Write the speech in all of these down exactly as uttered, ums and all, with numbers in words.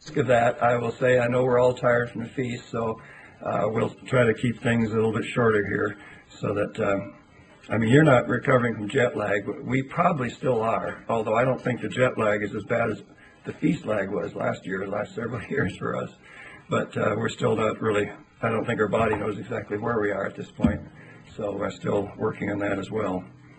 Of that, I will say I know we're all tired from the feast, so uh, we'll try to keep things a little bit shorter here so that, um, I mean, you're not recovering from jet lag. We probably still are, although I don't think the jet lag is as bad as the feast lag was last year, the last several years for us. But uh, we're still not really, I don't think our body knows exactly where we are at this point, so we're still working on that as well.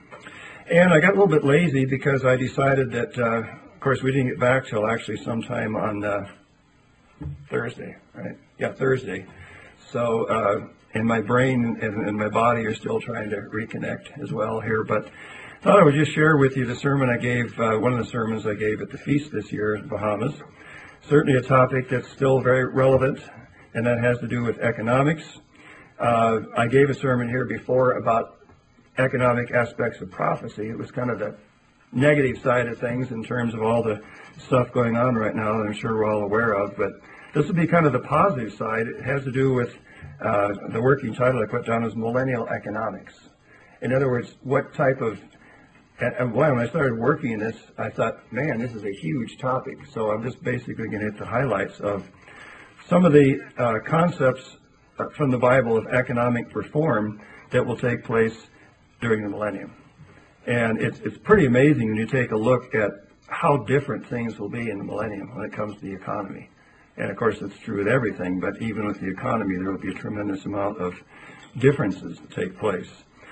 And I got a little bit lazy because I decided that uh, of course, we didn't get back till actually sometime on uh, Thursday, right? Yeah, Thursday. So, uh, and my brain and, and my body are still trying to reconnect as well here. But I thought I would just share with you the sermon I gave, uh, one of the sermons I gave at the feast this year in Bahamas. Certainly a topic that's still very relevant, and that has to do with economics. Uh, I gave a sermon here before about economic aspects of prophecy. It was kind of the negative side of things in terms of all the stuff going on right now that I'm sure we're all aware of, but this will be kind of the positive side. It has to do with uh, the working title I put down as millennial economics. In other words, what type of, and when I started working in this, I thought, man, this is a huge topic. So I'm just basically going to hit the highlights of some of the uh, concepts from the Bible of economic reform that will take place during the millennium. And it's it's pretty amazing when you take a look at how different things will be in the millennium when it comes to the economy. And of course, it's true with everything, but even with the economy, there will be a tremendous amount of differences that take place.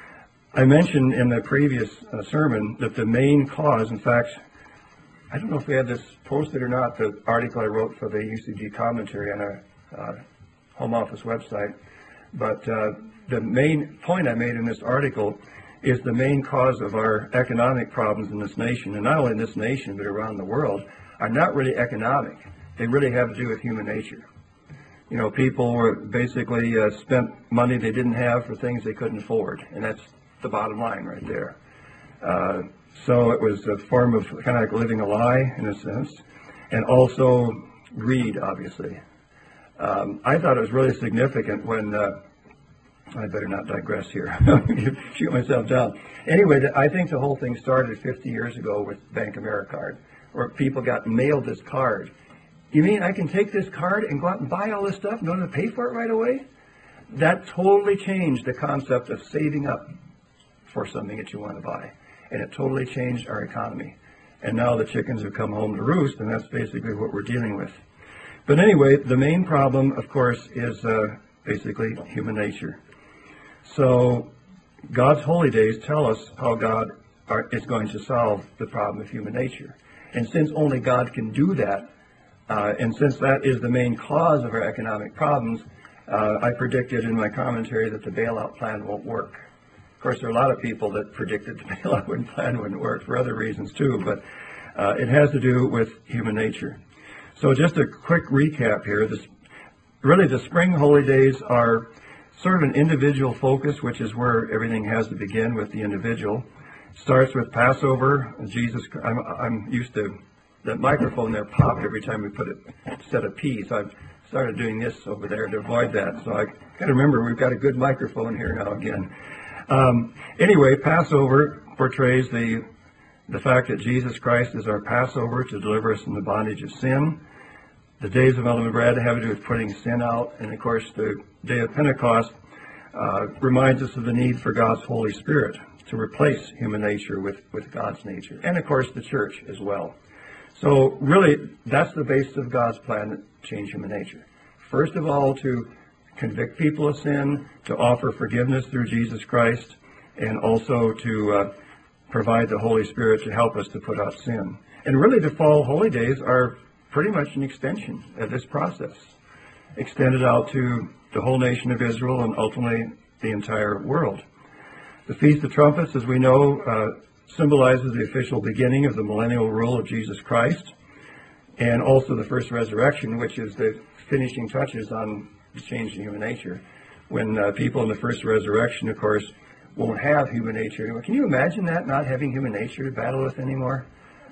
I mentioned in the previous uh, sermon that the main cause, in fact, I don't know if we had this posted or not, the article I wrote for the U C G commentary on our uh, home office website, but uh, the main point I made in this article is the main cause of our economic problems in this nation, and not only in this nation, but around the world, are not really economic. They really have to do with human nature. You know, people were basically uh, spent money they didn't have for things they couldn't afford, and that's the bottom line right there. Uh, so it was a form of kind of like living a lie, in a sense, and also greed, obviously. Um, I thought it was really significant when uh, I better not digress here. Shoot myself down. Anyway, I think the whole thing started fifty years ago with Bank Americard, where people got mailed this card. You mean I can take this card and go out and buy all this stuff and don't have to pay for it right away? That totally changed the concept of saving up for something that you want to buy. And it totally changed our economy. And now the chickens have come home to roost, and that's basically what we're dealing with. But anyway, the main problem, of course, is uh, basically human nature. So God's holy days tell us how God are, is going to solve the problem of human nature. And since only God can do that, uh, and since that is the main cause of our economic problems, uh, I predicted in my commentary that the bailout plan won't work. Of course, there are a lot of people that predicted the bailout plan wouldn't work for other reasons too, but uh, it has to do with human nature. So just a quick recap here. This, really, the spring holy days are sort of an individual focus, which is where everything has to begin with the individual. Starts with Passover. Jesus, I'm, I'm used to that microphone there popped every time we put a set of peas. So I've started doing this over there to avoid that. So I got to remember we've got a good microphone here now again. Um, anyway, Passover portrays the the fact that Jesus Christ is our Passover to deliver us from the bondage of sin. The days of unleavened bread have to do with putting sin out. And of course, the day of Pentecost uh, reminds us of the need for God's Holy Spirit to replace human nature with, with God's nature. And of course, the church as well. So really, that's the basis of God's plan to change human nature. First of all, to convict people of sin, to offer forgiveness through Jesus Christ, and also to uh, provide the Holy Spirit to help us to put out sin. And really, the fall holy days are pretty much an extension of this process, extended out to the whole nation of Israel and ultimately the entire world. The Feast of Trumpets, as we know, uh, symbolizes the official beginning of the millennial rule of Jesus Christ, and also the first resurrection, which is the finishing touches on the change in human nature. When uh, people in the first resurrection, of course, won't have human nature anymore. Can you imagine that, not having human nature to battle with anymore?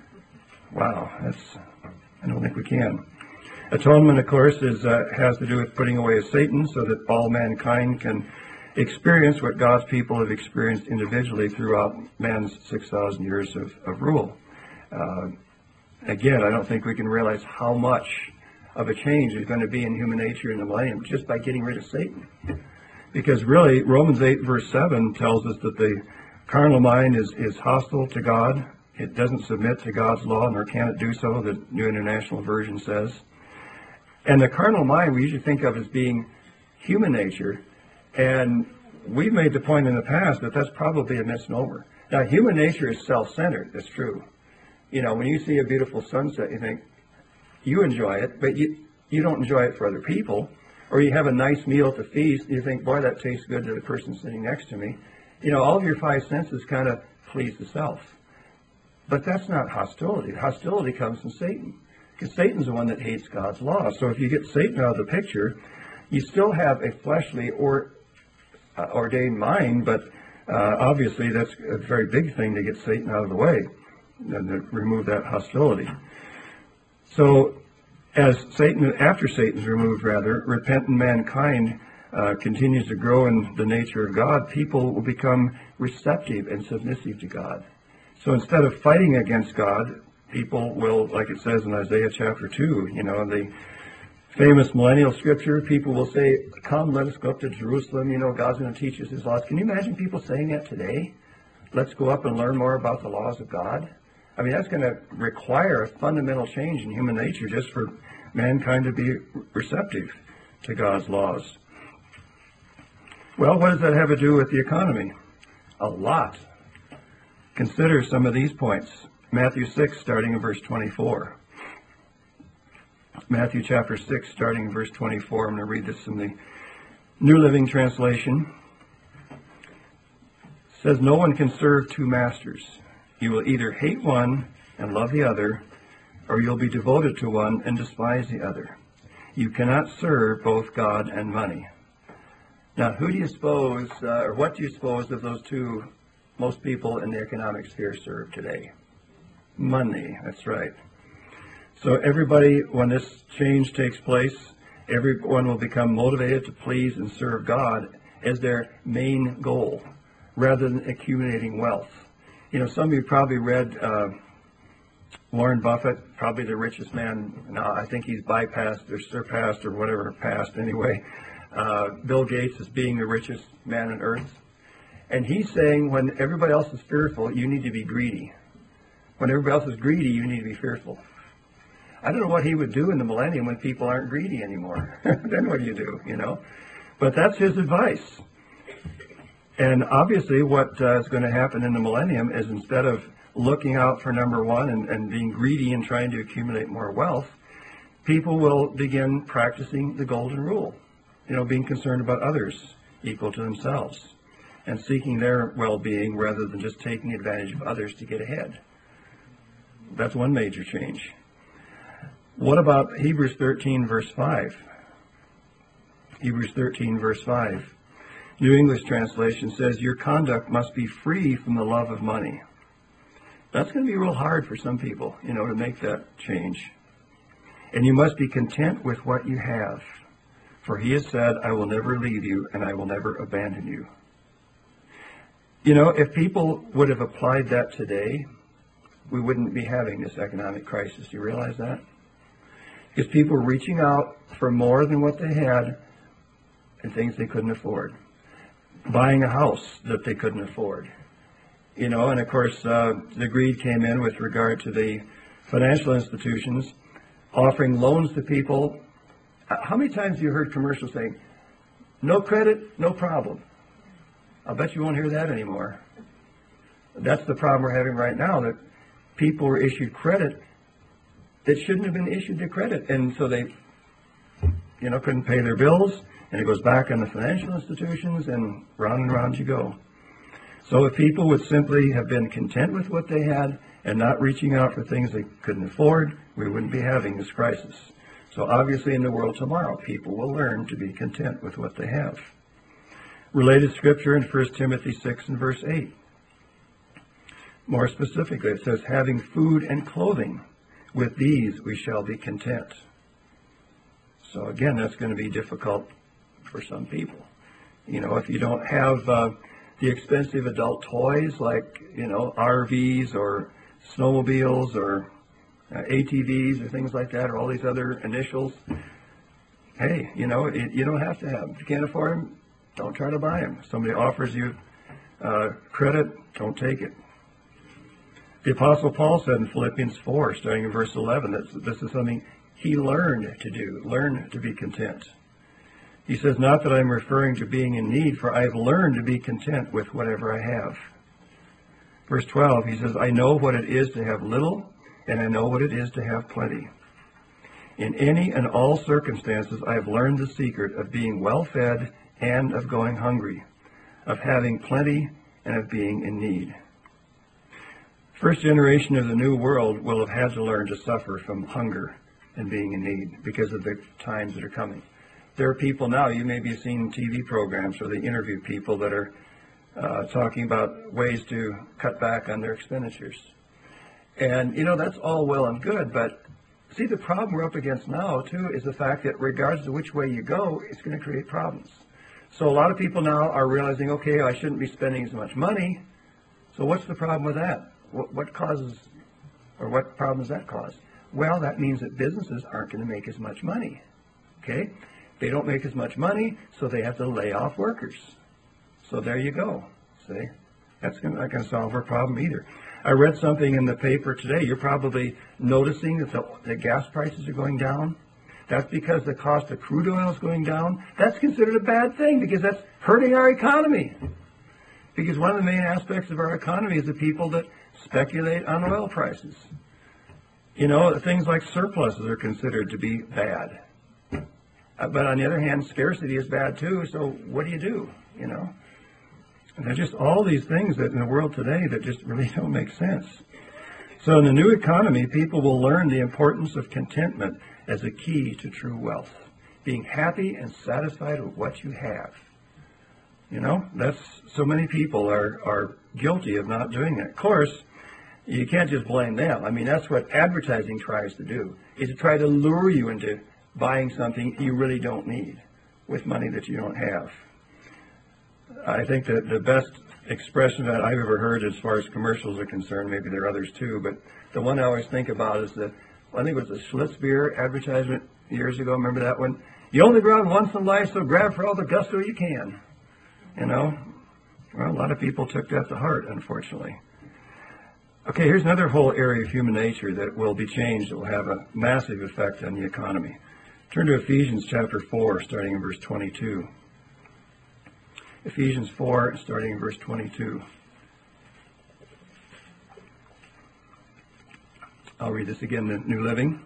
Wow, that's, I don't think we can. Atonement, of course, is uh, has to do with putting away Satan so that all mankind can experience what God's people have experienced individually throughout man's six thousand years of, of rule. Uh, again, I don't think we can realize how much of a change is going to be in human nature in the millennium just by getting rid of Satan. Because really, Romans eight verse seven tells us that the carnal mind is, is hostile to God. It doesn't submit to God's law, nor can it do so, the New International Version says. And the carnal mind we usually think of as being human nature, and we've made the point in the past that that's probably a misnomer. Now, human nature is self-centered, that's true. You know, when you see a beautiful sunset, you think, you enjoy it, but you, you don't enjoy it for other people. Or you have a nice meal at the feast, and you think, boy, that tastes good to the person sitting next to me. You know, all of your five senses kind of please the self. But that's not hostility. Hostility comes from Satan, because Satan's the one that hates God's law. So if you get Satan out of the picture, you still have a fleshly or uh, ordained mind, but uh, obviously that's a very big thing to get Satan out of the way and to remove that hostility. So as Satan, after Satan's removed, rather, repentant mankind uh, continues to grow in the nature of God, people will become receptive and submissive to God. So instead of fighting against God, people will, like it says in Isaiah chapter two, you know, the famous millennial scripture, people will say, come, let us go up to Jerusalem, you know, God's going to teach us his laws. Can you imagine people saying that today? Let's go up and learn more about the laws of God. I mean, that's going to require a fundamental change in human nature just for mankind to be receptive to God's laws. Well, what does that have to do with the economy? A lot. Consider some of these points. Matthew six, starting in verse twenty-four. Matthew chapter six, starting in verse twenty-four. I'm going to read this in the New Living Translation. It says, no one can serve two masters. You will either hate one and love the other, or you'll be devoted to one and despise the other. You cannot serve both God and money. Now, who do you suppose, uh, or what do you suppose of those two most people in the economic sphere serve today? Money, that's right. So everybody, when this change takes place, everyone will become motivated to please and serve God as their main goal, rather than accumulating wealth. You know, some of you probably read uh, Warren Buffett, probably the richest man. Now, I think he's bypassed or surpassed or whatever, passed anyway. Uh, Bill Gates as being the richest man on earth. And he's saying when everybody else is fearful, you need to be greedy. When everybody else is greedy, you need to be fearful. I don't know what he would do in the millennium when people aren't greedy anymore. Then what do you do, you know? But that's his advice. And obviously what uh, is going to happen in the millennium is instead of looking out for number one and, and being greedy and trying to accumulate more wealth, people will begin practicing the golden rule. You know, being concerned about others equal to themselves and seeking their well-being rather than just taking advantage of others to get ahead. That's one major change. What about Hebrews thirteen, verse five? Hebrews thirteen, verse five. New English Translation says, your conduct must be free from the love of money. That's going to be real hard for some people, you know, to make that change. And you must be content with what you have. For he has said, I will never leave you and I will never abandon you. You know, if people would have applied that today, we wouldn't be having this economic crisis. Do you realize that? Because people were reaching out for more than what they had and things they couldn't afford. Buying a house that they couldn't afford. You know, and of course, uh, the greed came in with regard to the financial institutions offering loans to people. How many times have you heard commercials saying, no credit, no problem? I'll bet you won't hear that anymore. That's the problem we're having right now, that people were issued credit that shouldn't have been issued to credit. And so they, you know, couldn't pay their bills, and it goes back on the financial institutions, and round and round you go. So if people would simply have been content with what they had and not reaching out for things they couldn't afford, we wouldn't be having this crisis. So obviously in the world tomorrow, people will learn to be content with what they have. Related scripture in First Timothy six and verse eight. More specifically, it says, having food and clothing, with these we shall be content. So again, that's going to be difficult for some people. You know, if you don't have uh, the expensive adult toys like, you know, R Vs or snowmobiles or uh, A T Vs or things like that, or all these other initials. Hey, you know, it, you don't have to have them. If you can't afford them, don't try to buy them. If somebody offers you uh, credit, don't take it. The Apostle Paul said in Philippians four, starting in verse eleven, that this is something he learned to do, learn to be content. He says, not that I'm referring to being in need, for I have learned to be content with whatever I have. Verse twelve, he says, I know what it is to have little, and I know what it is to have plenty. In any and all circumstances, I have learned the secret of being well fed and of going hungry, of having plenty and of being in need. First generation of the New World will have had to learn to suffer from hunger and being in need because of the times that are coming. There are people now, you may be seeing T V programs where they interview people that are uh, talking about ways to cut back on their expenditures. And, you know, that's all well and good, but see, the problem we're up against now, too, is the fact that regardless of which way you go, it's going to create problems. So a lot of people now are realizing, okay, I shouldn't be spending as much money. So what's the problem with that? What, what causes, or what problem does that cause? Well, that means that businesses aren't going to make as much money. Okay? They don't make as much money, so they have to lay off workers. So there you go. See? That's not going to solve our problem either. I read something in the paper today. You're probably noticing that the, the gas prices are going down. That's because the cost of crude oil is going down. That's considered a bad thing because that's hurting our economy. Because one of the main aspects of our economy is the people that speculate on oil prices. You know, things like surpluses are considered to be bad. Uh, but on the other hand, scarcity is bad too, so what do you do, you know? And there's just all these things that in the world today that just really don't make sense. So in the new economy, people will learn the importance of contentment as a key to true wealth. Being happy and satisfied with what you have. You know, that's, so many people are, are guilty of not doing that. Of course, you can't just blame them. I mean, that's what advertising tries to do, is to try to lure you into buying something you really don't need with money that you don't have. I think that the best expression that I've ever heard as far as commercials are concerned, maybe there are others too, but the one I always think about is the, I think it was the Schlitz beer advertisement years ago. Remember that one? You only grab once in life, so grab for all the gusto you can. You know? Well, a lot of people took that to heart, unfortunately. Okay, here's another whole area of human nature that will be changed. It will have a massive effect on the economy. Turn to Ephesians chapter four, starting in verse twenty-two. Ephesians four, starting in verse twenty-two. I'll read this again, the New Living.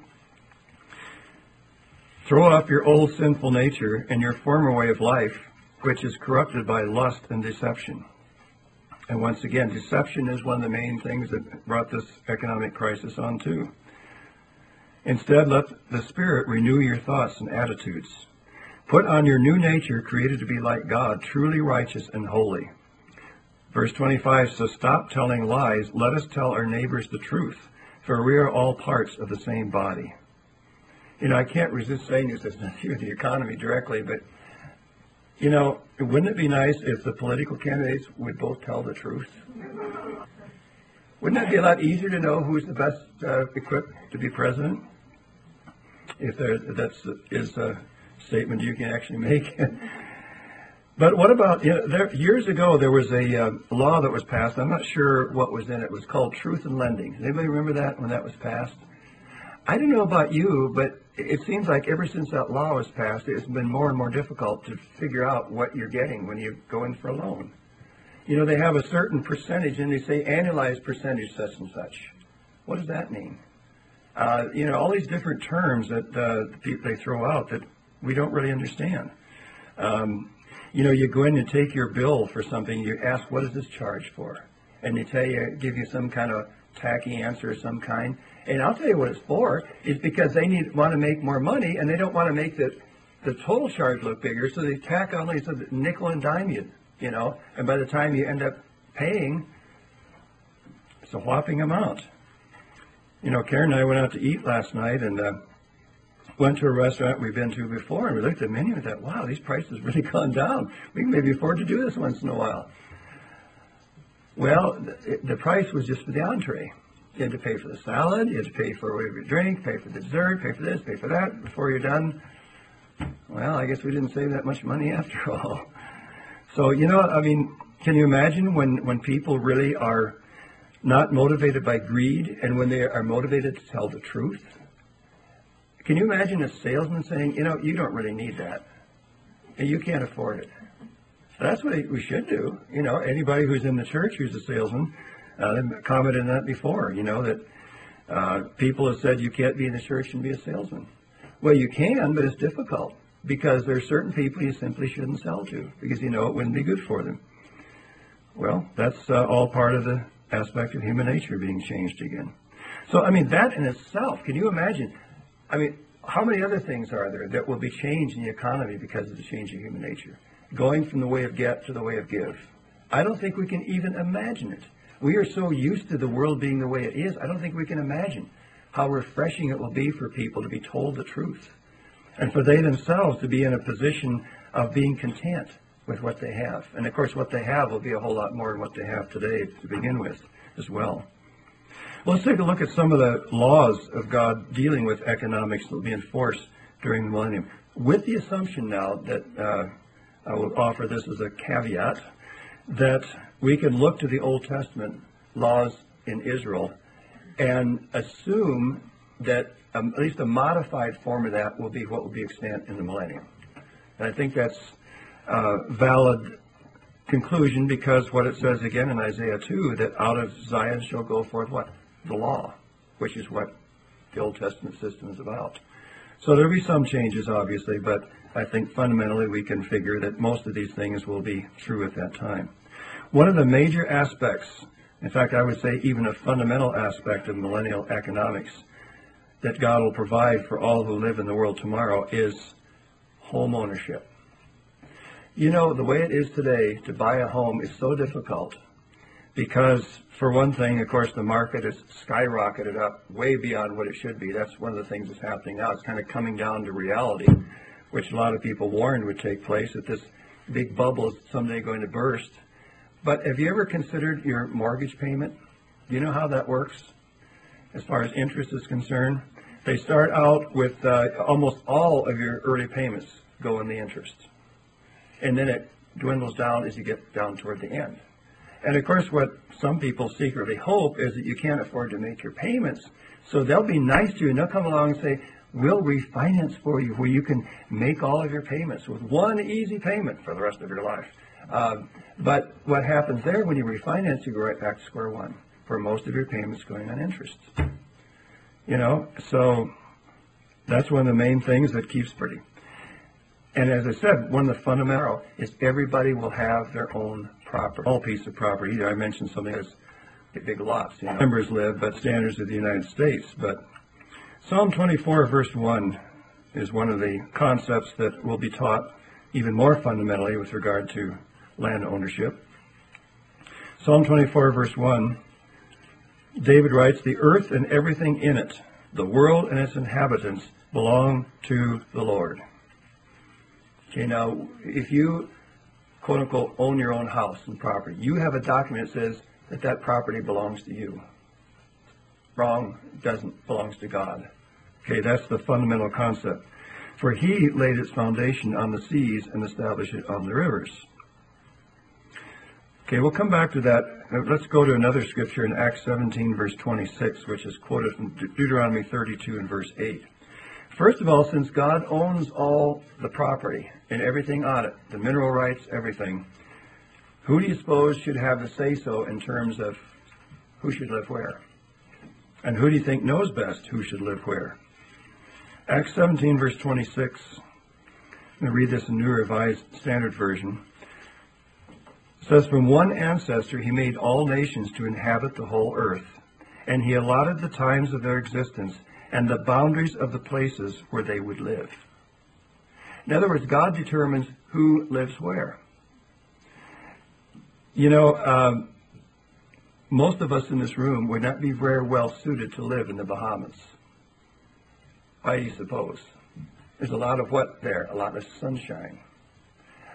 Throw off your old sinful nature and your former way of life, which is corrupted by lust and deception. And once again, deception is one of the main things that brought this economic crisis on too. Instead, let the Spirit renew your thoughts and attitudes. Put on your new nature, created to be like God, truly righteous and holy. Verse twenty-five, so stop telling lies. Let us tell our neighbors the truth, for we are all parts of the same body. You know, I can't resist saying this, it's not even the economy directly, but, you know, wouldn't it be nice if the political candidates would both tell the truth? Wouldn't that be a lot easier to know who's the best uh, equipped to be president? If there, that's is a statement you can actually make. But what about, you know, there, years ago there was a uh, law that was passed. I'm not sure what was in it. It was called Truth in Lending. Does anybody remember that when that was passed? I don't know about you, but it seems like ever since that law was passed, it's been more and more difficult to figure out what you're getting when you go in for a loan. You know, they have a certain percentage, and they say annualized percentage such and such. What does that mean? Uh, you know, all these different terms that uh, they throw out that we don't really understand. Um, you know, you go in and take your bill for something, you ask, what is this charged for? And they tell you, give you some kind of tacky answer of some kind. And I'll tell you what it's for. It's because they need want to make more money, and they don't want to make the, the total charge look bigger, so they tack on these nickel and dime you, you know, and by the time you end up paying, it's a whopping amount. You know, Karen and I went out to eat last night and uh, went to a restaurant we've been to before, and we looked at the menu and thought, wow, these prices really gone down. We can maybe afford to do this once in a while. Well, the, the price was just for the entree. You had to pay for the salad, you had to pay for your drink, pay for the dessert, pay for this, pay for that before you're done. Well, I guess we didn't save that much money after all. So, you know, I mean, can you imagine when, when people really are not motivated by greed and when they are motivated to tell the truth? Can you imagine a salesman saying, you know, you don't really need that, and you can't afford it? That's what we should do. You know, anybody who's in the church who's a salesman, uh, they've commented on that before, you know, that uh, people have said you can't be in the church and be a salesman. Well, you can, but it's difficult because there are certain people you simply shouldn't sell to because you know it wouldn't be good for them. Well, that's uh, all part of the aspect of human nature being changed again. So, I mean, that in itself, can you imagine? I mean, how many other things are there that will be changed in the economy because of the change of human nature? Going from the way of get to the way of give. I don't think we can even imagine it. We are so used to the world being the way it is, I don't think we can imagine how refreshing it will be for people to be told the truth. And for they themselves to be in a position of being content with what they have. And of course, what they have will be a whole lot more than what they have today to begin with as well. Well, let's take a look at some of the laws of God dealing with economics that will be enforced during the millennium. With the assumption now that uh, I will offer this as a caveat, that we can look to the Old Testament laws in Israel and assume that um, at least a modified form of that will be what will be extant in the millennium. And I think that's a valid conclusion because what it says again in Isaiah two, that out of Zion shall go forth what? The law, which is what the Old Testament system is about. So there will be some changes, obviously, but I think fundamentally we can figure that most of these things will be true at that time. One of the major aspects, in fact, I would say even a fundamental aspect of millennial economics that God will provide for all who live in the world tomorrow is home ownership. You know, the way it is today to buy a home is so difficult because, for one thing, of course, the market has skyrocketed up way beyond what it should be. That's one of the things that's happening now. It's kind of coming down to reality, which a lot of people warned would take place, that this big bubble is someday going to burst. But have you ever considered your mortgage payment? Do you know how that works as far as interest is concerned? They start out with uh, almost all of your early payments go in the interest. And then it dwindles down as you get down toward the end. And of course, what some people secretly hope is that you can't afford to make your payments. So they'll be nice to you and they'll come along and say, we'll refinance for you where you can make all of your payments with one easy payment for the rest of your life. Uh, but what happens there when you refinance, you go right back to square one for most of your payments going on interest. You know, so that's one of the main things that keeps pretty. And as I said, one of the fundamental is everybody will have their own property, all piece of property. I mentioned something as big lots, you know, members live, but standards of the United States. But Psalm twenty-four, verse one is one of the concepts that will be taught even more fundamentally with regard to land ownership. Psalm twenty-four, verse one, David writes, the earth and everything in it, the world and its inhabitants, belong to the Lord. Okay, now, if you, quote unquote, own your own house and property, you have a document that says that that property belongs to you. Wrong, it doesn't, belongs to God. Okay, that's the fundamental concept. For he laid its foundation on the seas and established it on the rivers. Okay, we'll come back to that. Let's go to another scripture in Acts seventeen, verse twenty-six, which is quoted from Deuteronomy thirty-two and verse eight. First of all, since God owns all the property and everything on it, the mineral rights, everything, who do you suppose should have the say-so in terms of who should live where? And who do you think knows best who should live where? Acts seventeen, verse twenty-six. I'm going to read this in New Revised Standard Version. It says, from one ancestor he made all nations to inhabit the whole earth, and he allotted the times of their existence and the boundaries of the places where they would live. In other words, God determines who lives where. You know, um, most of us in this room would not be very well suited to live in the Bahamas. Why do you suppose? There's a lot of what there? A lot of sunshine.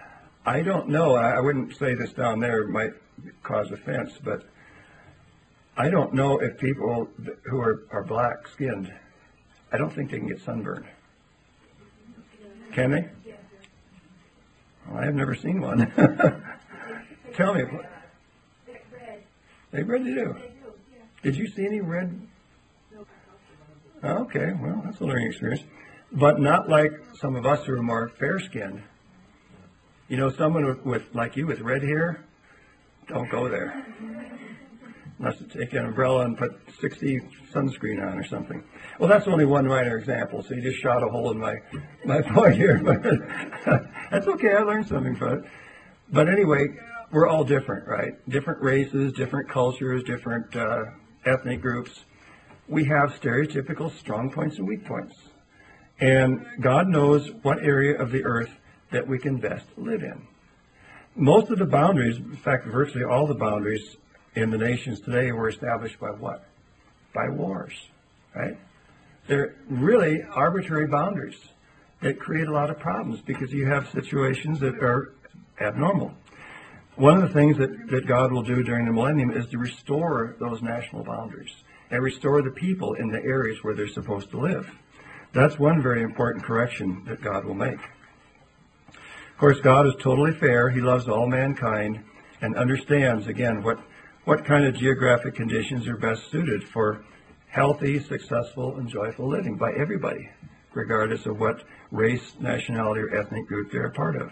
I don't know. I, I wouldn't say this down there. It might cause offense, but I don't know if people who are, are black skinned, I don't think they can get sunburned. Can they? Well, I have never seen one. Tell me. They red they do. Did you see any red? Okay, well, that's a learning experience. But not like some of us who are more fair-skinned. You know, someone with, with like you with red hair, don't go there. Unless you take an umbrella and put sixty sunscreen on or something. Well, that's only one minor example, so you just shot a hole in my, my point here. But that's okay, I learned something from it. But anyway, we're all different, right? Different races, different cultures, different uh, ethnic groups. We have stereotypical strong points and weak points. And God knows what area of the earth that we can best live in. Most of the boundaries, in fact, virtually all the boundaries in the nations today were established by what? By wars, right? They're really arbitrary boundaries that create a lot of problems because you have situations that are abnormal. One of the things that, that God will do during the millennium is to restore those national boundaries and restore the people in the areas where they're supposed to live. That's one very important correction that God will make. Of course, God is totally fair. He loves all mankind and understands, again, what, what kind of geographic conditions are best suited for healthy, successful, and joyful living by everybody, regardless of what race, nationality, or ethnic group they're a part of.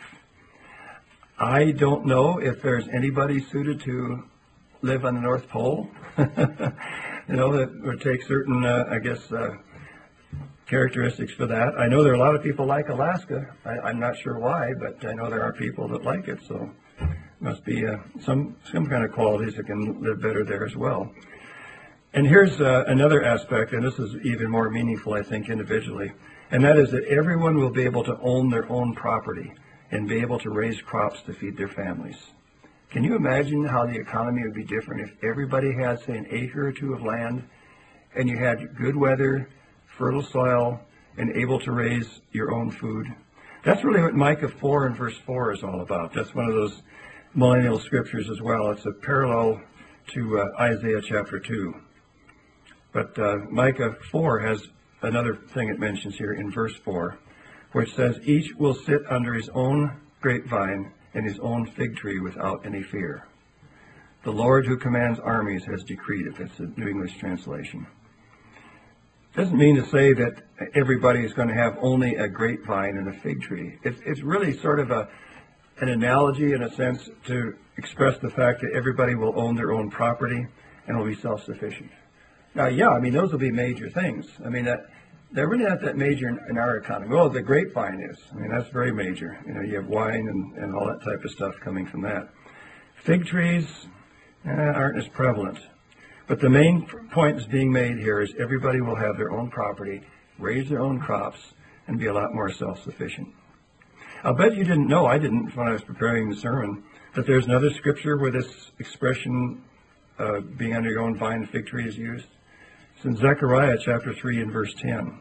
I don't know if there's anybody suited to live on the North Pole. You know, that would take certain, uh, I guess, uh, characteristics for that. I know there are a lot of people like Alaska. I, I'm not sure why, but I know there are people that like it, so must be uh, some some kind of qualities that can live better there as well. And here's uh, another aspect, and this is even more meaningful, I think, individually, and that is that everyone will be able to own their own property and be able to raise crops to feed their families. Can you imagine how the economy would be different if everybody had, say, an acre or two of land, and you had good weather, fertile soil, and able to raise your own food? That's really what Micah four and verse four is all about. That's one of those millennial scriptures as well. It's a parallel to uh, Isaiah chapter two. But uh, Micah four has another thing it mentions here in verse four, where it says, each will sit under his own grapevine and his own fig tree without any fear. The Lord who commands armies has decreed it. That's the New English translation. Doesn't mean to say that everybody is going to have only a grapevine and a fig tree. It's, it's really sort of a, an analogy in a sense to express the fact that everybody will own their own property and will be self-sufficient. Now, yeah, I mean, those will be major things. I mean, that, they're really not that major in, in our economy. Well, the grapevine is. I mean, that's very major. You know, you have wine and, and all that type of stuff coming from that. Fig trees eh, aren't as prevalent. But the main point that's being made here is everybody will have their own property, raise their own crops, and be a lot more self-sufficient. I'll bet you didn't know, I didn't when I was preparing the sermon, that there's another scripture where this expression, uh, being under your own vine and fig tree, is used. It's in Zechariah chapter three and verse ten.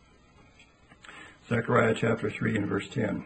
Zechariah chapter three and verse ten.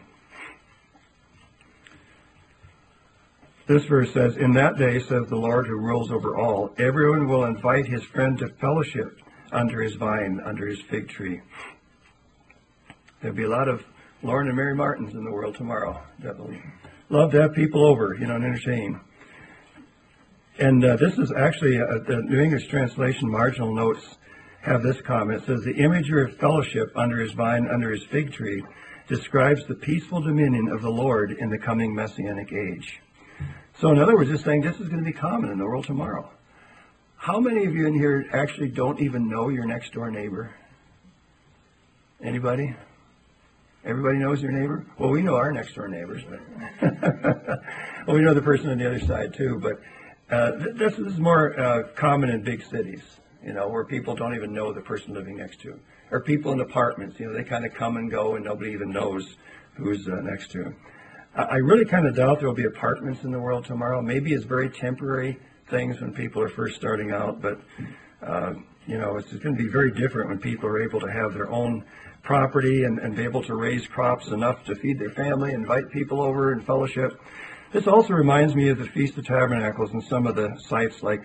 This verse says, in that day, says the Lord who rules over all, everyone will invite his friend to fellowship under his vine, under his fig tree. There'll be a lot of Lauren and Mary Martins in the world tomorrow. Definitely. Love to have people over, you know, and entertain. And uh, this is actually, uh, the New English Translation marginal notes have this comment. It says, the imagery of fellowship under his vine, under his fig tree, describes the peaceful dominion of the Lord in the coming Messianic age. So in other words, it's saying this is going to be common in the world tomorrow. How many of you in here actually don't even know your next door neighbor? Anybody? Everybody knows your neighbor? Well, we know our next door neighbors, but well, we know the person on the other side too. But uh, th- this is more uh, common in big cities, you know, where people don't even know the person living next to them, or people in apartments. You know, they kind of come and go, and nobody even knows who's uh, next to them. I really kind of doubt there will be apartments in the world tomorrow. Maybe it's very temporary things when people are first starting out, but uh, you know, it's going to be very different when people are able to have their own property and, and be able to raise crops enough to feed their family, invite people over and fellowship. This also reminds me of the Feast of Tabernacles and some of the sites like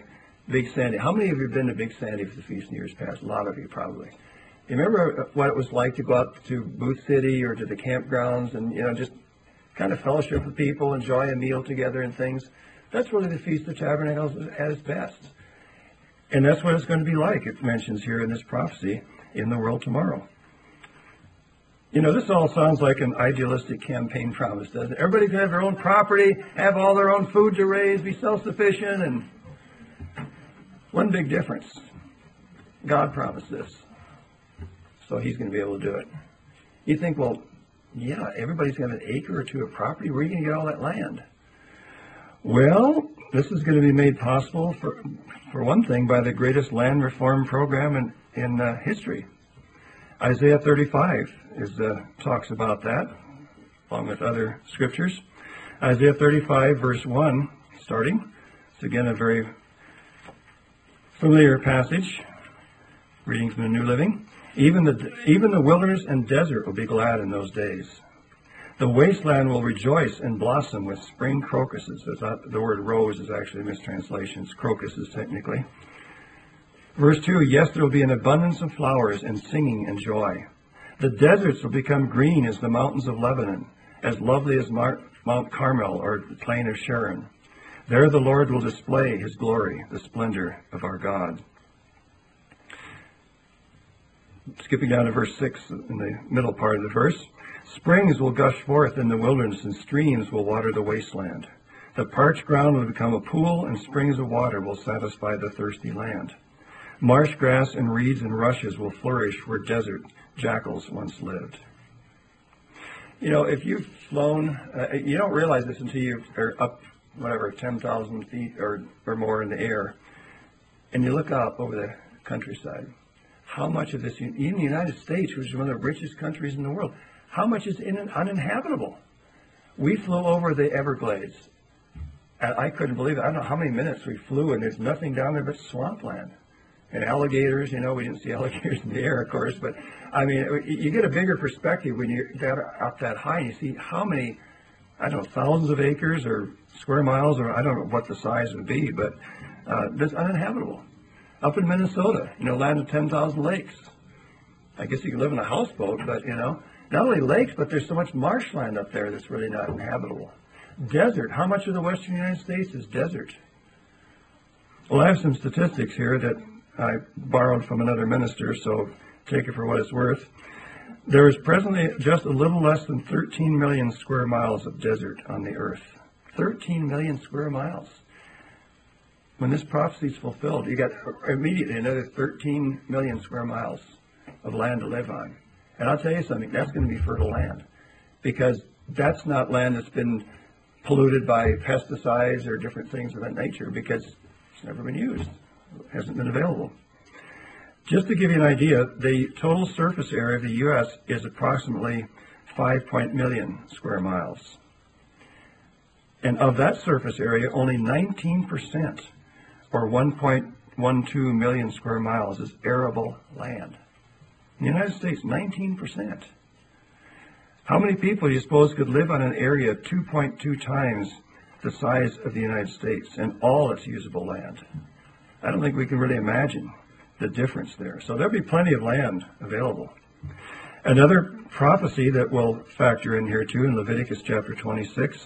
Big Sandy. How many of you have been to Big Sandy for the feast in years past? A lot of you probably. You remember what it was like to go out to Booth City or to the campgrounds and, you know, just kind of fellowship with people, enjoy a meal together and things? That's really the Feast of Tabernacles at its best. And that's what it's going to be like, it mentions here in this prophecy, in the world tomorrow. You know, this all sounds like an idealistic campaign promise, doesn't it? Everybody can have their own property, have all their own food to raise, be self-sufficient, and one big difference. God promised this. So he's going to be able to do it. You think, well, yeah, everybody's going to have an acre or two of property. Where are you going to get all that land? Well, this is going to be made possible, for for one thing, by the greatest land reform program in, in uh, history. Isaiah thirty-five is, uh, talks about that, along with other scriptures. Isaiah thirty-five, verse one, starting. It's again a very familiar passage, reading from the New Living. Even the, even the wilderness and desert will be glad in those days. The wasteland will rejoice and blossom with spring crocuses. That's not, the word rose is actually a mistranslation. It's crocuses technically. Verse two, yes, there will be an abundance of flowers and singing and joy. The deserts will become green as the mountains of Lebanon, as lovely as Mar- Mount Carmel or the plain of Sharon. There the Lord will display his glory, the splendor of our God. Skipping down to verse six in the middle part of the verse. Springs will gush forth in the wilderness, and streams will water the wasteland. The parched ground will become a pool, and springs of water will satisfy the thirsty land. Marsh grass and reeds and rushes will flourish where desert jackals once lived. You know, if you've flown, uh, you don't realize this until you are up, whatever, ten thousand feet or, or more in the air, and you look out over the countryside. How much of this, even the United States, which is one of the richest countries in the world, how much is in uninhabitable? We flew over the Everglades. And I couldn't believe it. I don't know how many minutes we flew, and there's nothing down there but swampland. And alligators, you know, we didn't see alligators in the air, of course, but I mean, you get a bigger perspective when you're that, up that high, and you see how many, I don't know, thousands of acres or square miles, or I don't know what the size would be, but uh, that's uninhabitable. Up in Minnesota, you know, land of ten thousand lakes. I guess you can live in a houseboat, but, you know, not only lakes, but there's so much marshland up there that's really not inhabitable. Desert. How much of the western United States is desert? Well, I have some statistics here that I borrowed from another minister, so take it for what it's worth. There is presently just a little less than thirteen million square miles of desert on the earth. thirteen million square miles. When this prophecy is fulfilled, you got immediately another thirteen million square miles of land to live on. And I'll tell you something, that's going to be fertile land, because that's not land that's been polluted by pesticides or different things of that nature, because it's never been used. It hasn't been available. Just to give you an idea, the total surface area of the U S is approximately five point million square miles. And of that surface area, only nineteen percent, or one point one two million square miles, is arable land. In the United States, nineteen percent. How many people do you suppose could live on an area two point two times the size of the United States and all its usable land? I don't think we can really imagine the difference there. So there'll be plenty of land available. Another prophecy that will factor in here too, in Leviticus chapter twenty-six.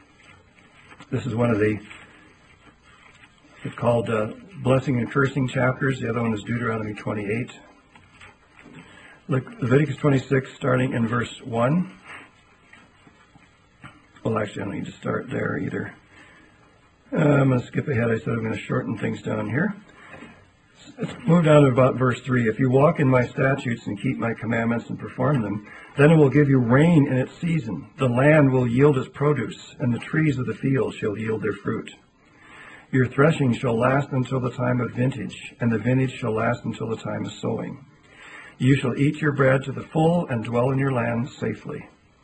This is one of the it's called uh, blessing and cursing chapters. The other one is Deuteronomy twenty-eight. Leviticus twenty-six, starting in verse one. Well, actually, I don't need to start there either. Uh, I'm going to skip ahead. I said I'm going to shorten things down here. Let's move down to about verse three. If you walk in my statutes and keep my commandments and perform them, then it will give you rain in its season. The land will yield its produce, and the trees of the field shall yield their fruit. Your threshing shall last until the time of vintage, and the vintage shall last until the time of sowing. You shall eat your bread to the full and dwell in your land safely.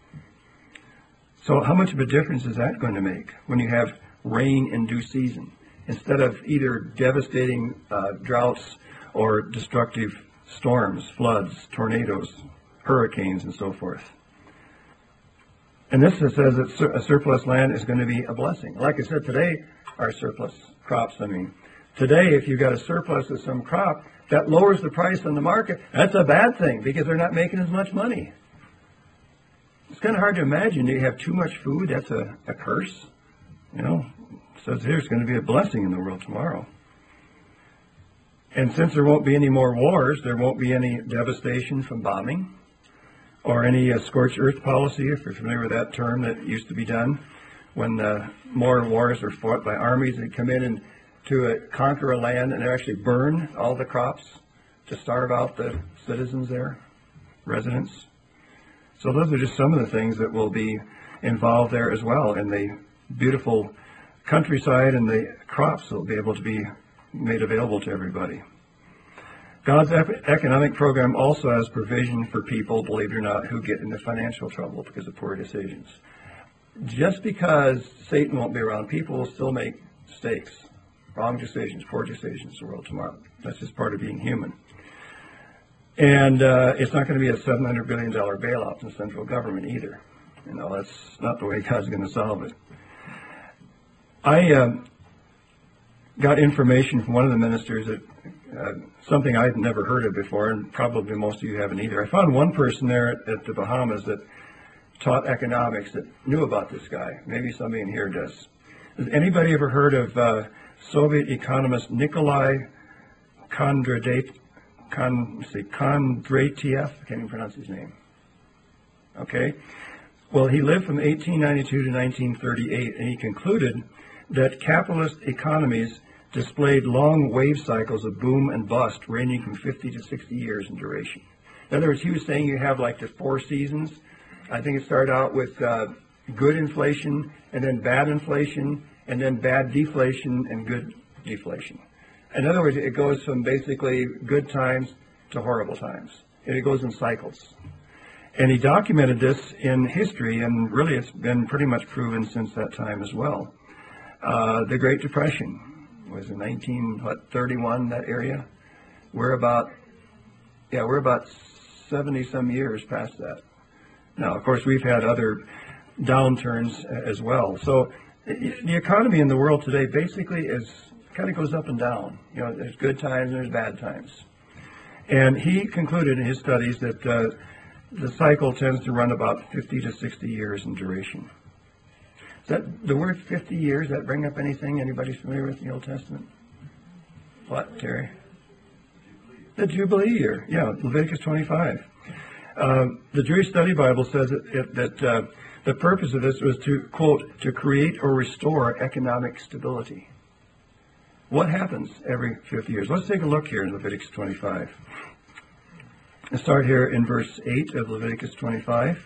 So how much of a difference is that going to make when you have rain in due season, instead of either devastating uh, droughts or destructive storms, floods, tornadoes, hurricanes, and so forth? And this says that a surplus land is going to be a blessing. Like I said, today, our surplus crops, I mean, Today, if you've got a surplus of some crop, that lowers the price on the market. That's a bad thing because they're not making as much money. It's kind of hard to imagine you have too much food. That's a, a curse. You know, it says here it's going to be a blessing in the world tomorrow. And since there won't be any more wars, there won't be any devastation from bombing or any uh, scorched earth policy, if you're familiar with that term that used to be done when uh, more wars were fought by armies that come in and to uh, conquer a land and actually burn all the crops to starve out the citizens there, residents. So those are just some of the things that will be involved there as well in the beautiful countryside and the crops that will be able to be made available to everybody. God's economic program also has provision for people, believe it or not, who get into financial trouble because of poor decisions. Just because Satan won't be around, people will still make mistakes, wrong decisions, poor decisions in the world tomorrow. That's just part of being human. And uh, it's not going to be a seven hundred billion dollars bailout from the central government either. You know, that's not the way God's going to solve it. I uh, got information from one of the ministers that uh, something I'd never heard of before, and probably most of you haven't either. I found one person there at, at the Bahamas that taught economics that knew about this guy. Maybe somebody in here does. Has anybody ever heard of uh, Soviet economist Nikolai Kondratiev? Kon, let's see, Kondratiev? I can't even pronounce his name. Okay. Well, he lived from eighteen ninety-two to nineteen thirty-eight, and he concluded that capitalist economies displayed long wave cycles of boom and bust ranging from fifty to sixty years in duration. In other words, he was saying you have like the four seasons. I think it started out with uh, good inflation, and then bad inflation, and then bad deflation and good deflation. In other words, it goes from basically good times to horrible times. And it goes in cycles. And he documented this in history, and really it's been pretty much proven since that time as well. Uh, the Great Depression was in nineteen thirty-one, that area. We're about, yeah, we're about seventy some years past that. Now, of course, we've had other downturns as well. So the economy in the world today basically is kind of goes up and down. You know, there's good times and there's bad times. And he concluded in his studies that uh, the cycle tends to run about fifty to sixty years in duration. Is that the word fifty years, does that bring up anything? Anybody familiar with the Old Testament? What, Terry? The Jubilee year. Yeah, Leviticus twenty-five. Uh, the Jewish Study Bible says that, it, that uh, the purpose of this was to, quote, to create or restore economic stability. What happens every fifty years? Let's take a look here in Leviticus twenty-five. Let's start here in verse eight of Leviticus twenty-five.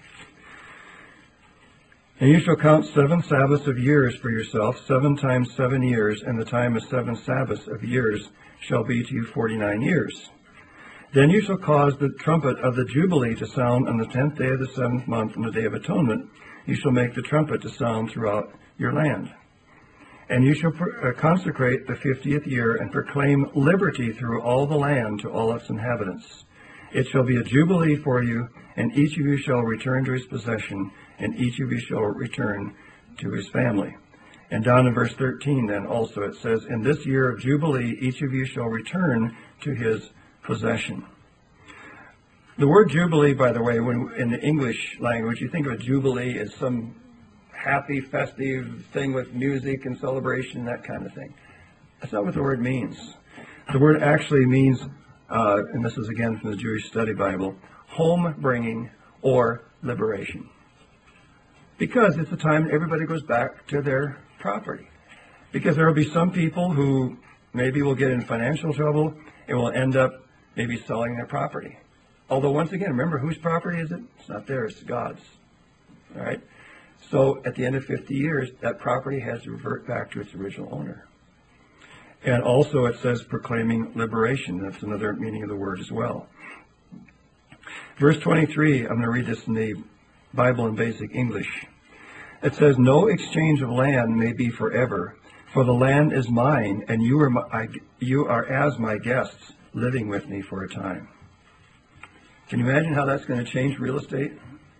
And you shall count seven Sabbaths of years for yourself, seven times seven years, and the time of seven Sabbaths of years shall be to you forty-nine years. Then you shall cause the trumpet of the Jubilee to sound on the tenth day of the seventh month, on the day of atonement. You shall make the trumpet to sound throughout your land. And you shall consecrate the fiftieth year and proclaim liberty through all the land to all its inhabitants. It shall be a jubilee for you, and each of you shall return to his possession, and each of you shall return to his family. And down in verse thirteen then also it says, in this year of jubilee each of you shall return to his possession. The word jubilee, by the way, when in the English language, you think of a jubilee as some happy, festive thing with music and celebration, that kind of thing. That's not what the word means. The word actually means, uh, and this is again from the Jewish Study Bible, home bringing or liberation. Because it's a time everybody goes back to their property. Because there will be some people who maybe will get in financial trouble and will end up maybe selling their property. Although once again, remember, whose property is it? It's not theirs, it's God's. All right? So at the end of fifty years, that property has to revert back to its original owner. And also it says proclaiming liberation. That's another meaning of the word as well. Verse twenty-three, I'm going to read this in the Bible in basic English. It says, no exchange of land may be forever, for the land is mine, and you are, my, you are as my guests living with me for a time. Can you imagine how that's going to change real estate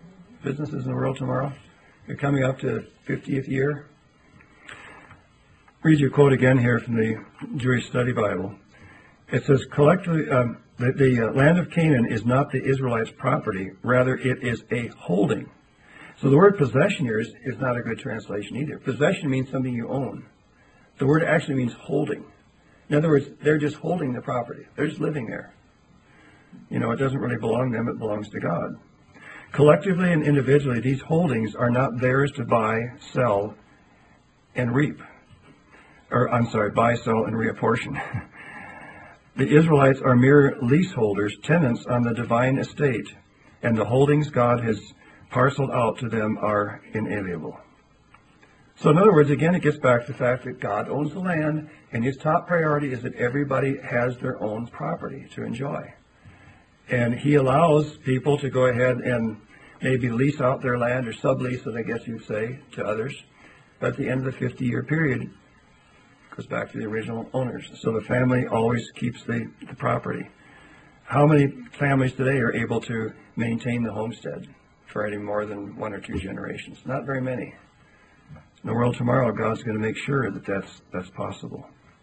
businesses in the world tomorrow? You're coming up to the fiftieth year. read you a quote again here from the Jewish Study Bible. It says, collectively, um, the, the uh, land of Canaan is not the Israelites' property, rather it is a holding. So the word possession here is, is not a good translation either. Possession means something you own. The word actually means holding. In other words, they're just holding the property. They're just living there. You know, it doesn't really belong to them, it belongs to God. Collectively and individually, these holdings are not theirs to buy, sell, and reap. Or, I'm sorry, buy, sell, and reapportion. The Israelites are mere leaseholders, tenants on the divine estate, and the holdings God has parceled out to them are inalienable. So in other words, again, it gets back to the fact that God owns the land, and his top priority is that everybody has their own property to enjoy. And he allows people to go ahead and maybe lease out their land, or sublease it, I guess you'd say, to others. But at the end of the fifty-year period, it goes back to the original owners. So the family always keeps the, the property. How many families today are able to maintain the homestead for any more than one or two generations? Not very many. In the world tomorrow, God's going to make sure that that's, that's possible.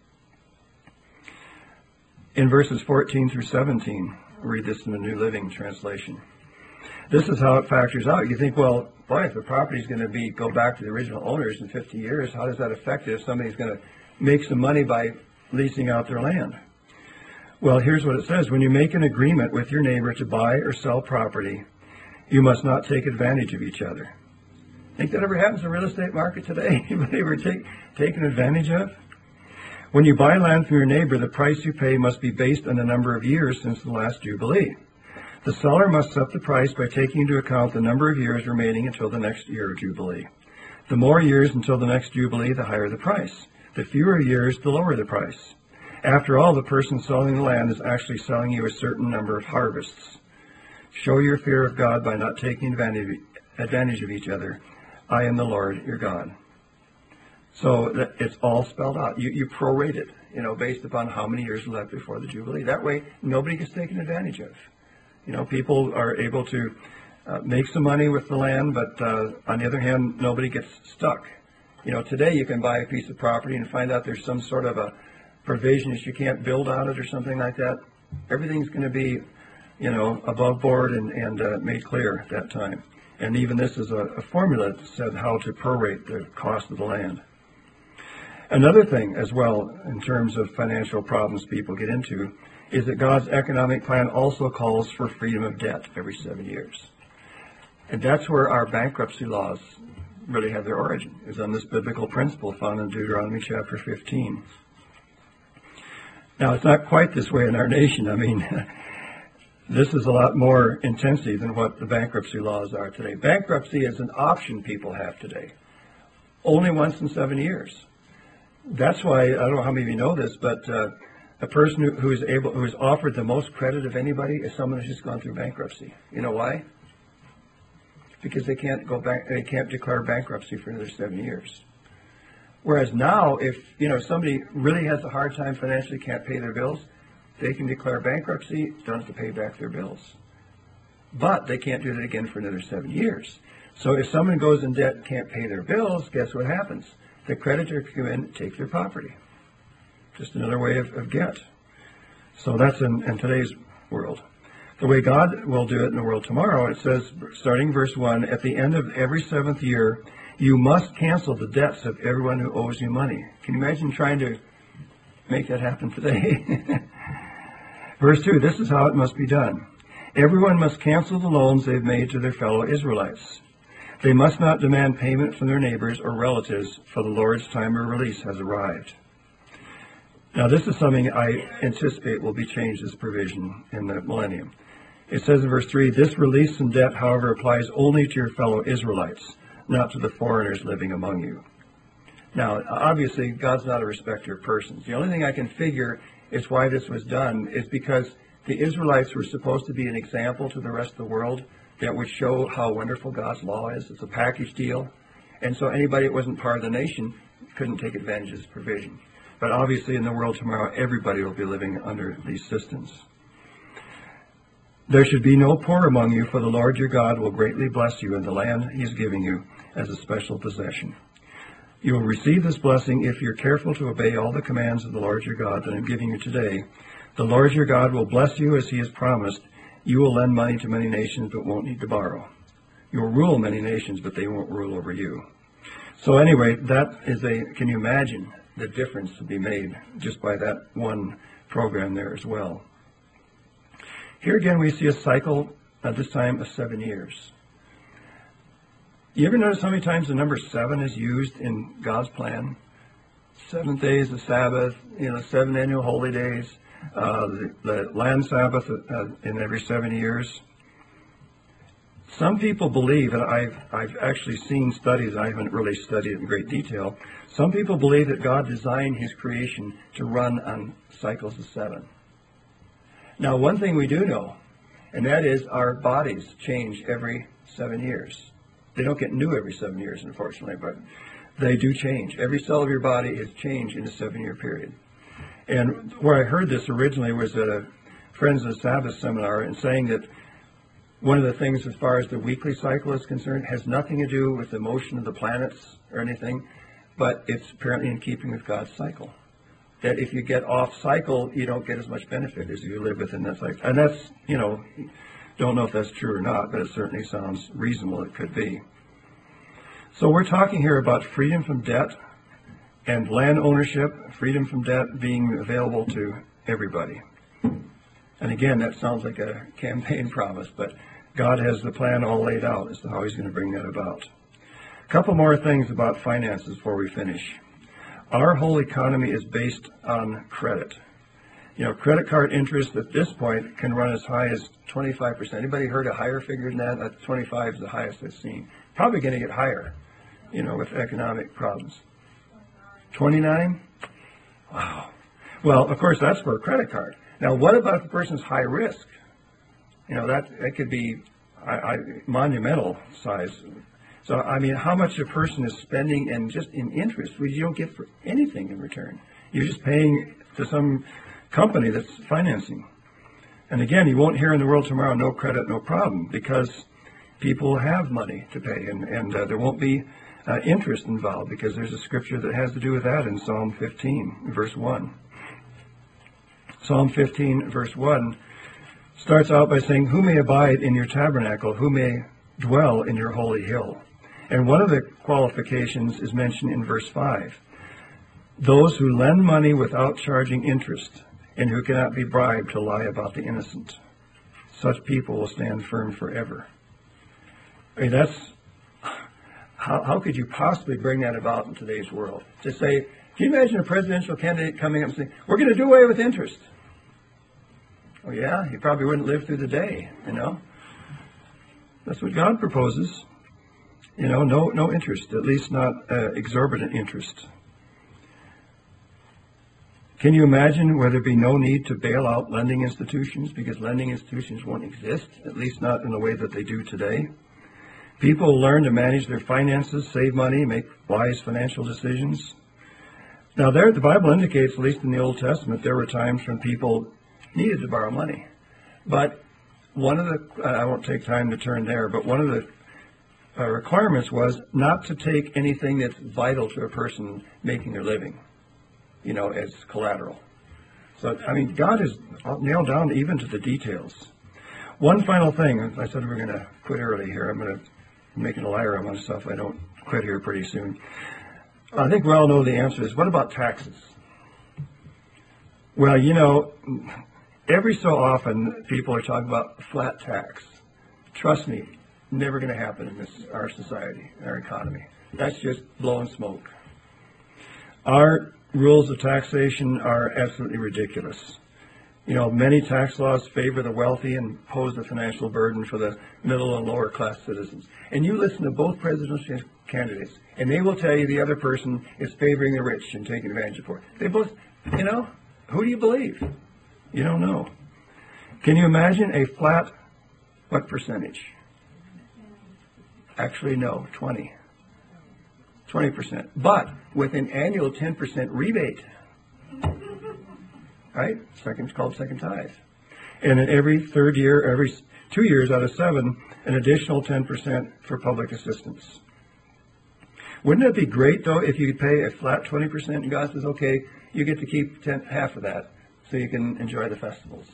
In verses fourteen through seventeen, read this in the New Living Translation. This is how it factors out. You think, well, boy, if the property is going to be go back to the original owners in fifty years, how does that affect it if somebody's going to make some money by leasing out their land? Well, here's what it says. When you make an agreement with your neighbor to buy or sell property, you must not take advantage of each other. Think that ever happens in the real estate market today? Anybody ever take, taken advantage of? When you buy land from your neighbor, the price you pay must be based on the number of years since the last Jubilee. The seller must set the price by taking into account the number of years remaining until the next year of Jubilee. The more years until the next Jubilee, the higher the price. The fewer years, the lower the price. After all, the person selling the land is actually selling you a certain number of harvests. Show your fear of God by not taking advantage, advantage of each other. I am the Lord, your God. So that it's all spelled out. You, you prorate it, you know, based upon how many years are left before the Jubilee. That way, nobody gets taken advantage of. You know, people are able to uh, make some money with the land, but uh, on the other hand, nobody gets stuck. You know, today you can buy a piece of property and find out there's some sort of a provision that you can't build on it or something like that. Everything's going to be, you know, above board and, and uh, made clear at that time. And even this is a, a formula that said how to prorate the cost of the land. Another thing as well, in terms of financial problems people get into, is that God's economic plan also calls for freedom of debt every seven years. And that's where our bankruptcy laws really have their origin, is on this biblical principle found in Deuteronomy chapter fifteen. Now, it's not quite this way in our nation. I mean, this is a lot more intensive than what the bankruptcy laws are today. Bankruptcy is an option people have today, only once in seven years. That's why, I don't know how many of you know this, but uh, a person who, who is able, who is offered the most credit of anybody is someone who's just gone through bankruptcy. You know why? Because they can't go back, they can't declare bankruptcy for another seven years. Whereas now, if you know somebody really has a hard time financially, can't pay their bills, they can declare bankruptcy, don't have to pay back their bills. But they can't do that again for another seven years. So if someone goes in debt and can't pay their bills, guess what happens? The creditor can come in and take their property. Just another way of, of get. So that's in, in today's world. The way God will do it in the world tomorrow, it says, starting verse one, at the end of every seventh year, you must cancel the debts of everyone who owes you money. Can you imagine trying to make that happen today? Verse two, this is how it must be done. Everyone must cancel the loans they've made to their fellow Israelites. They must not demand payment from their neighbors or relatives, for the Lord's time of release has arrived. Now, this is something I anticipate will be changed, this provision, in the millennium. It says in verse three, this release from debt, however, applies only to your fellow Israelites, not to the foreigners living among you. Now, obviously, God's not a respecter of persons. The only thing I can figure is why this was done is because the Israelites were supposed to be an example to the rest of the world that would show how wonderful God's law is. It's a package deal. And so anybody that wasn't part of the nation couldn't take advantage of this provision. But obviously in the world tomorrow, everybody will be living under these systems. There should be no poor among you, for the Lord your God will greatly bless you in the land he is giving you as a special possession. You will receive this blessing if you're careful to obey all the commands of the Lord your God that I'm giving you today. The Lord your God will bless you as he has promised. You will lend money to many nations but won't need to borrow. You will rule many nations, but they won't rule over you. So anyway, that is a, can you imagine the difference to be made just by that one program there as well. Here again we see a cycle at this time of seven years. You ever notice how many times the number seven is used in God's plan? Seventh day is the Sabbath, you know, seven annual holy days, uh, the, the land Sabbath uh, in every seven years. Some people believe, and I've, I've actually seen studies, I haven't really studied it in great detail, some people believe that God designed his creation to run on cycles of seven. Now, one thing we do know, and that is our bodies change every seven years. They don't get new every seven years, unfortunately, but they do change. Every cell of your body is changed in a seven-year period. And where I heard this originally was at a Friends of the Sabbath seminar, and saying that one of the things as far as the weekly cycle is concerned has nothing to do with the motion of the planets or anything, but it's apparently in keeping with God's cycle. That if you get off cycle, you don't get as much benefit as you live within that cycle. And that's, you know, don't know if that's true or not, but it certainly sounds reasonable. It could be. So we're talking here about freedom from debt and land ownership, freedom from debt being available to everybody. And again, that sounds like a campaign promise, but God has the plan all laid out as to how he's going to bring that about. A couple more things about finances before we finish. Our whole economy is based on credit. You know, credit card interest at this point can run as high as twenty-five percent. Anybody heard a higher figure than that? At twenty-five is the highest I've seen. Probably going to get higher, you know, with economic problems. twenty-nine? Wow. Well, of course, that's for a credit card. Now, what about if the person's high risk? You know, that, that could be I, I, monumental size. So, I mean, how much a person is spending and just in interest, which you don't get for anything in return. You're just paying to some company that's financing. And again, you won't hear in the world tomorrow, no credit, no problem, because people have money to pay, and, and uh, there won't be uh, interest involved, because there's a scripture that has to do with that in Psalm fifteen, verse one. Psalm fifteen, verse one starts out by saying, "Who may abide in your tabernacle? Who may dwell in your holy hill?" And one of the qualifications is mentioned in verse five. "Those who lend money without charging interest, and who cannot be bribed to lie about the innocent. Such people will stand firm forever." I mean, that's, how, how could you possibly bring that about in today's world? To say, can you imagine a presidential candidate coming up and saying, we're going to do away with interest? Oh yeah, he probably wouldn't live through the day, you know. That's what God proposes. You know, no, no interest, at least not uh, exorbitant interest. Can you imagine where there'd be no need to bail out lending institutions, because lending institutions won't exist, at least not in the way that they do today? People will learn to manage their finances, save money, make wise financial decisions. Now, there, the Bible indicates, at least in the Old Testament, there were times when people needed to borrow money. But one of the, I won't take time to turn there, but one of the uh, requirements was not to take anything that's vital to a person making their living, you know, as collateral. So, I mean, God is nailed down even to the details. One final thing, I said we we're going to quit early here. I'm going to make a liar of myself if I don't quit here pretty soon. I think we all know the answer is, what about taxes? Well, you know, every so often people are talking about flat tax. Trust me, never going to happen in this our society, our economy. That's just blowing smoke. Our rules of taxation are absolutely ridiculous. You know, many tax laws favor the wealthy and pose a financial burden for the middle and lower class citizens. And you listen to both presidential candidates, and they will tell you the other person is favoring the rich and taking advantage of the poor. They both, you know, who do you believe? You don't know. Can you imagine a flat, what percentage? Actually, no, twenty. twenty percent. But with an annual ten percent rebate. Right? Second, it's called second tithe. And in every third year, every two years out of seven, an additional ten percent for public assistance. Wouldn't it be great, though, if you could pay a flat twenty percent and God says, okay, you get to keep ten, half of that so you can enjoy the festivals?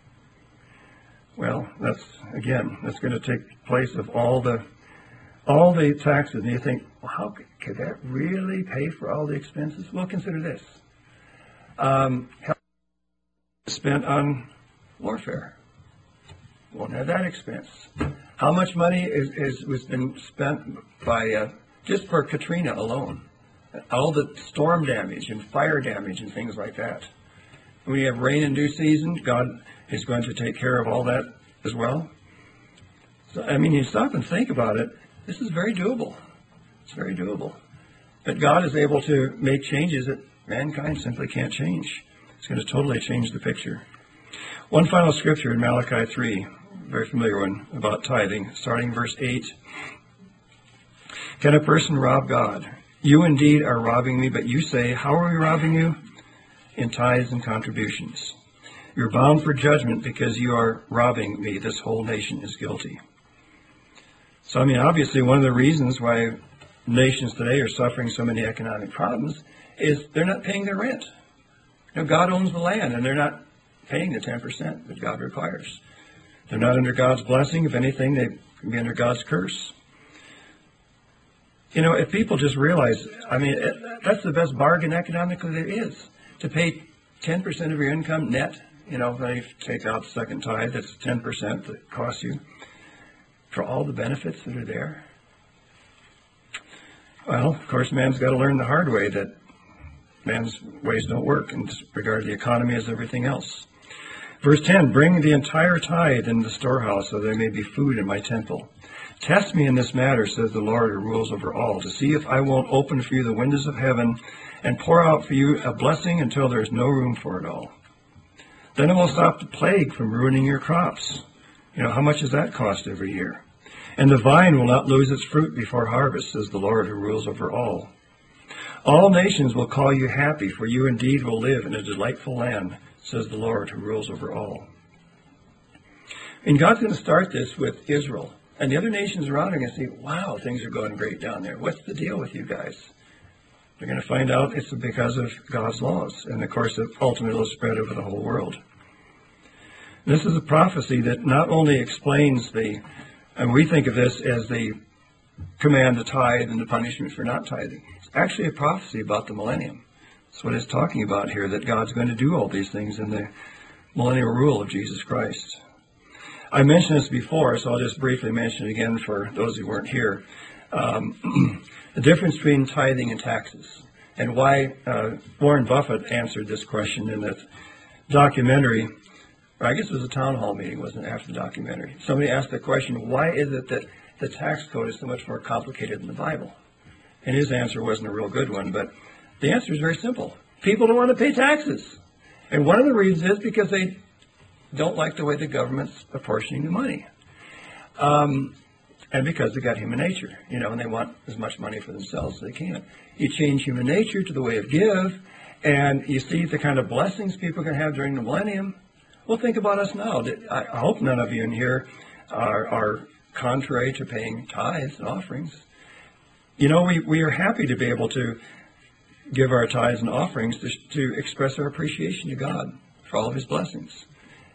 Well, that's, again, that's going to take place of all the all the taxes. And you think, well, how could, could that really pay for all the expenses? Well, consider this. Um, spent on warfare. Won't have that expense. How much money is, is was been spent by uh, just for Katrina alone? All the storm damage and fire damage and things like that. When you have rain in due season, God is going to take care of all that as well. So, I mean, you stop and think about it. This is very doable. It's very doable. But God is able to make changes that mankind simply can't change. It's going to totally change the picture. One final scripture in Malachi three, very familiar one, about tithing, starting verse eight. Can a person rob God? You indeed are robbing me, but you say, how are we robbing you? In tithes and contributions. You're bound for judgment because you are robbing me. This whole nation is guilty. So, I mean, obviously one of the reasons why nations today are suffering so many economic problems is they're not paying their rent. You know, God owns the land, and they're not paying the ten percent that God requires. They're not under God's blessing. If anything, they can be under God's curse. You know, if people just realize, I mean, that's the best bargain economically there is, to pay ten percent of your income net. You know, when you take out the second tithe, that's ten percent that costs you for all the benefits that are there. Well, of course, man's got to learn the hard way that man's ways don't work in regard to the economy as everything else. Verse ten, bring the entire tithe in the storehouse so there may be food in my temple. Test me in this matter, says the Lord who rules over all, to see if I won't open for you the windows of heaven and pour out for you a blessing until there is no room for it all. Then I will stop the plague from ruining your crops. You know, how much does that cost every year? And the vine will not lose its fruit before harvest, says the Lord who rules over all. All nations will call you happy, for you indeed will live in a delightful land, says the Lord who rules over all. And God's going to start this with Israel. And the other nations around are going to say, wow, things are going great down there. What's the deal with you guys? They're going to find out it's because of God's laws. And, of course, it ultimately will spread over the whole world. This is a prophecy that not only explains the, and we think of this as the command to tithe and the punishment for not tithing. It's actually a prophecy about the millennium. That's what it's talking about here, that God's going to do all these things in the millennial rule of Jesus Christ. I mentioned this before, so I'll just briefly mention it again for those who weren't here. Um, the difference between tithing and taxes, and why uh, Warren Buffett answered this question in that documentary, or I guess it was a town hall meeting, wasn't it, after the documentary. Somebody asked the question, why is it that the tax code is so much more complicated than the Bible? And his answer wasn't a real good one, but the answer is very simple. People don't want to pay taxes. And one of the reasons is because they don't like the way the government's apportioning the money. Um, and because they got human nature, you know, and they want as much money for themselves as they can. You change human nature to the way of give, and you see the kind of blessings people can have during the millennium. Well, think about us now. I hope none of you in here are, are contrary to paying tithes and offerings. You know, we, we are happy to be able to give our tithes and offerings to, to express our appreciation to God for all of his blessings.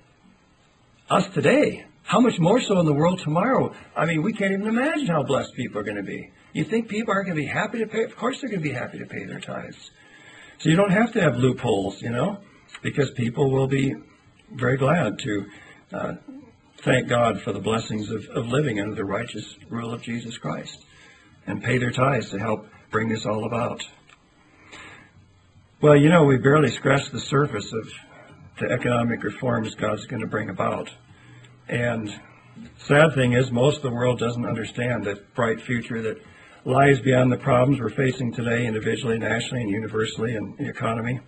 Us today, how much more so in the world tomorrow? I mean, we can't even imagine how blessed people are going to be. You think people aren't going to be happy to pay? Of course they're going to be happy to pay their tithes. So you don't have to have loopholes, you know, because people will be very glad to uh, thank God for the blessings of, of living under the righteous rule of Jesus Christ and pay their tithes to help bring this all about. Well, you know, we barely scratched the surface of the economic reforms God's going to bring about. And sad thing is, most of the world doesn't understand the bright future that lies beyond the problems we're facing today, individually, nationally, and universally in the economy.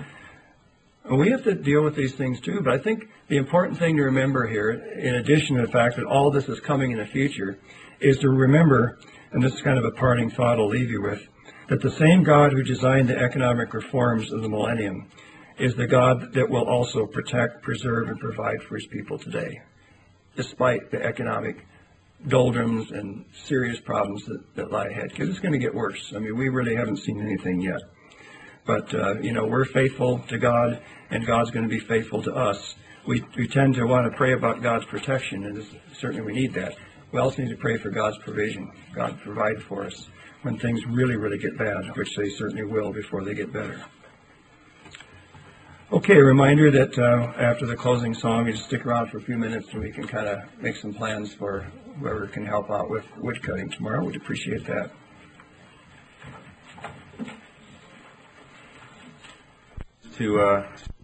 And we have to deal with these things too, but I think the important thing to remember here, in addition to the fact that all this is coming in the future, is to remember, and this is kind of a parting thought I'll leave you with, that the same God who designed the economic reforms of the millennium is the God that will also protect, preserve, and provide for his people today, despite the economic doldrums and serious problems that, that lie ahead, because it's going to get worse. I mean, we really haven't seen anything yet. But, uh, you know, we're faithful to God, and God's going to be faithful to us. We, we tend to want to pray about God's protection, and this, certainly we need that. We also need to pray for God's provision. God provide for us when things really, really get bad, which they certainly will before they get better. Okay, a reminder that uh, after the closing song, you just stick around for a few minutes and we can kind of make some plans for whoever can help out with wood cutting tomorrow. We'd appreciate that. To uh